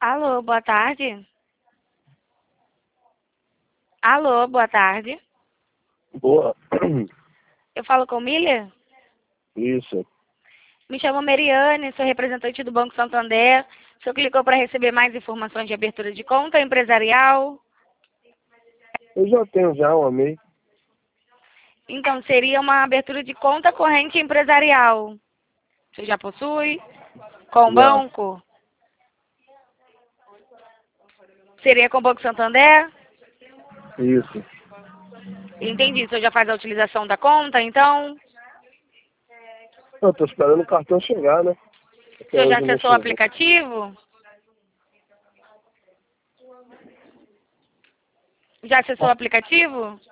Alô, boa tarde. Alô, boa tarde. Boa. Eu falo com Milha? Isso. Me chamo Mariane, sou representante do Banco Santander. O senhor clicou para receber mais informações de abertura de conta empresarial? Eu já tenho um MEI. Então, seria uma abertura de conta corrente empresarial. Você já possui? Com o Já. banco? Seria com o Banco Santander? Isso. Entendi. O senhor já faz a utilização da conta, então? Eu tô esperando o cartão chegar, né? O Até senhor já hoje não acessou o chegou. aplicativo? Já acessou o aplicativo?